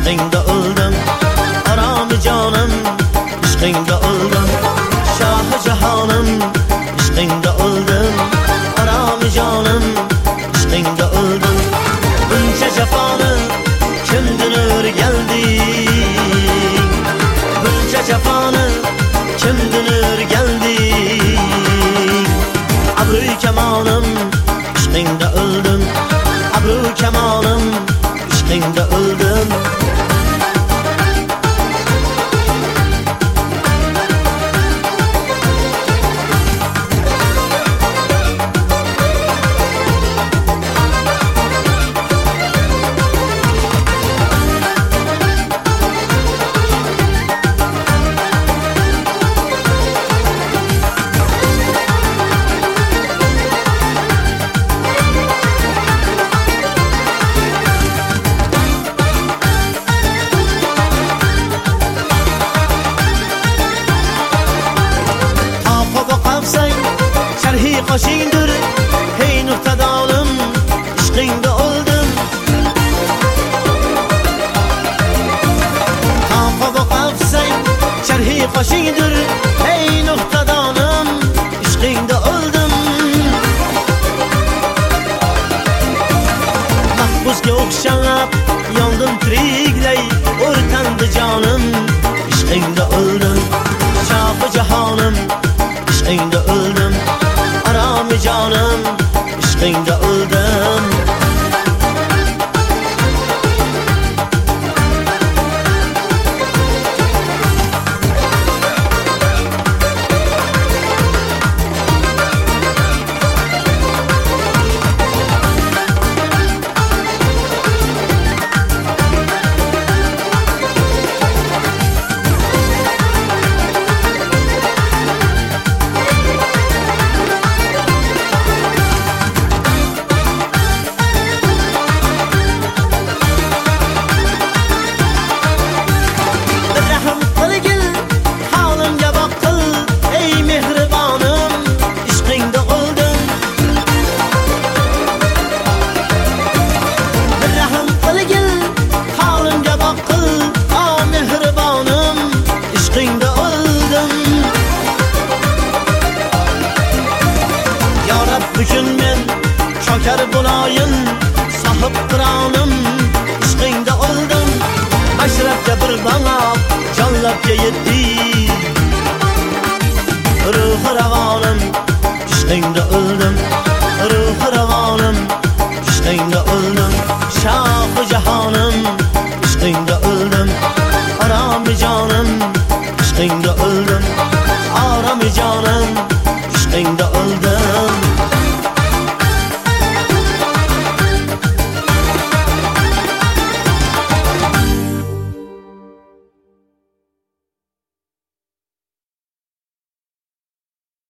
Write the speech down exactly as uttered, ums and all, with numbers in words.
ishqingda o'ldim. Aram canım, ishqingda o'ldim. Shohi jahonim, ishqingda o'ldim. Aram canım, ishqingda o'ldim. Buncha jafoni kimdir o'rgandi? Buncha jafoni kimdir o'rgandi? Abru kamonim, ishqingda o'ldim. Abru kamonim, ishqingda o'ldim. Sharhi qoshingdir, hey nuqtadonim, ishqingda o'ldim. Toqa boqafsang, sharhi qoshingdir, hey nuqtadonim, ishqingda o'ldim. Mahbusga o'xshab, yondim tiriklay, o'rtandi jonim, ishqingda o'ldim. Shohi jahonim, ishqingda o'ldim. Aram canım, ishqingda o'ldim. Bugün men chokar bo'layin, sohib qironim, ishqingda o'ldim. Mashrabga bir banoq, jonlabga yetdi. Ruhi ravonim, ishqingda o'ldim. Ruhi ravonim, ishqingda o'ldim. Shohi jahonim,